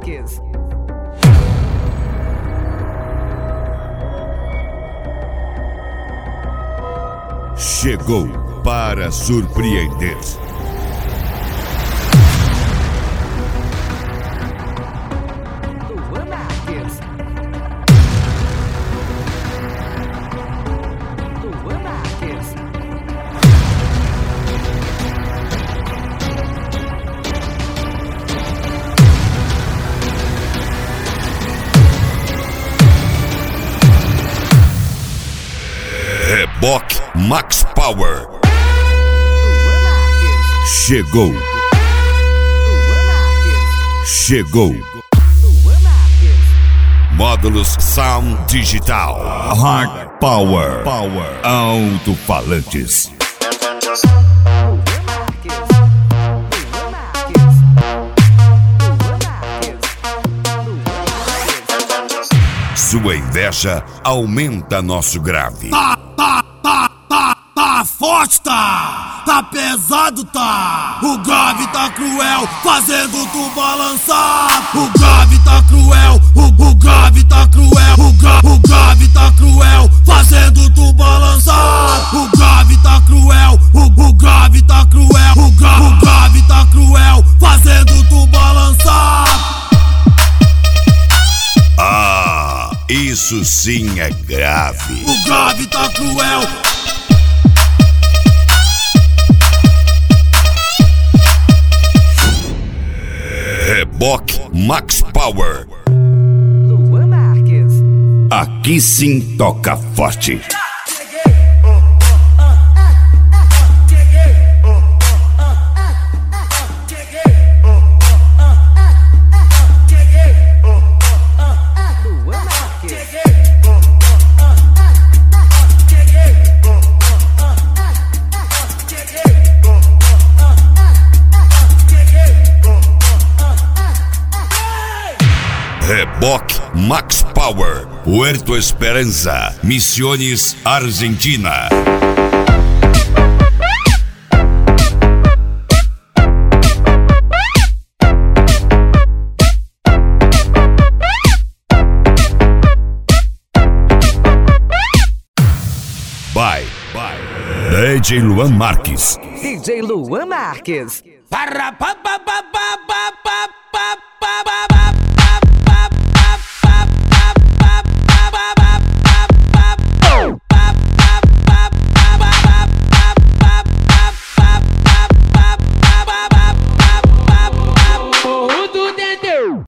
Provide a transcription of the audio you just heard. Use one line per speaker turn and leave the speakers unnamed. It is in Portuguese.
Marques.
Chegou para surpreender.
Luan Marques. Luan Marques.
Reboque Max Power.
Luan Marques.
Chegou.
Luan Marques.
Chegou.
Luan Marques.
Módulos Sound Digital. Hard Power. Alto-falantes.
Luan Marques. Luan Marques. Luan Marques. Luan Marques.
Sua inveja aumenta nosso grave.
Tá forte, tá pesado, tá. O grave tá cruel, fazendo tu balançar. O grave tá cruel, o grave tá cruel. O grave tá cruel, fazendo tu balançar. O grave tá cruel, o grave tá cruel. O grave tá cruel, fazendo tu balançar.
Ah, isso sim é grave.
O grave tá cruel.
Reboque Max Power.
Luan Marques.
Aqui sim toca forte.
Luan Marques.
Reboque Max Power. Puerto Esperanza, Misiones, Argentina. Bye. DJ Luan Marques.
DJ Luan Marques.
Para pa pa pa pa pa pa.